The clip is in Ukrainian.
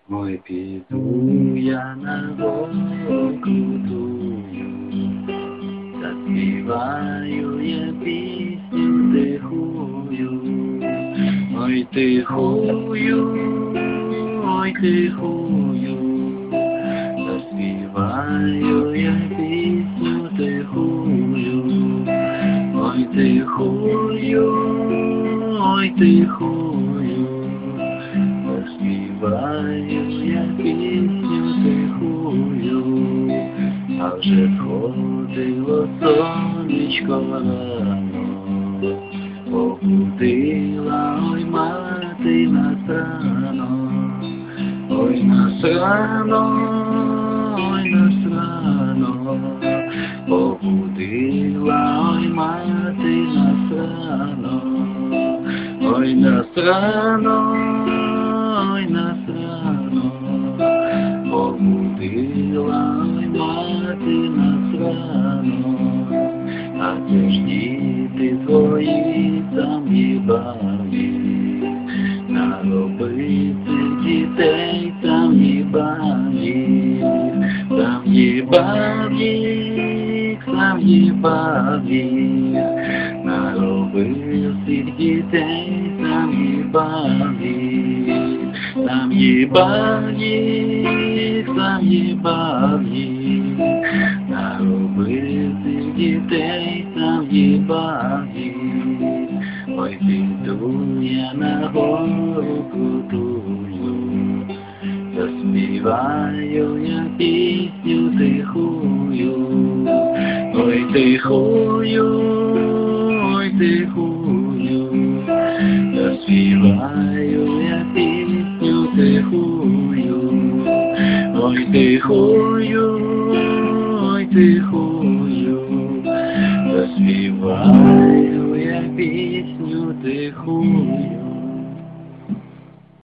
Ой, піду я на гору крутую, заспіваю я пісню тихую. Ой, тихую, ой, тихую, заспіваю я пісню тихую. Ой, тихую, ой, тихую, заспіваю я пісню тихую. А вже сходило сонечко рано, побудила, ой, мати нас рано. Ой, нас рано, ой, нас рано, побудила, ой, мати нас рано. Ой, нас рано, ой, нас рано, побудила, ой, мати нас рано. А це ж діти твої там їбаві, наробити дітей там їбаві, там їбаві, там їбаві, наробив цих дітей там їбаві, там їбаві, там їбаві, наробив цих дітей там їбаві. Ой, піду я на гору крутую, заспіваю я пісню тихую. Ой, тихую, ой, тихую, заспіваю я пісню тихую. Ой, тихую, ой, тихую, заспіваю я пісню тихую.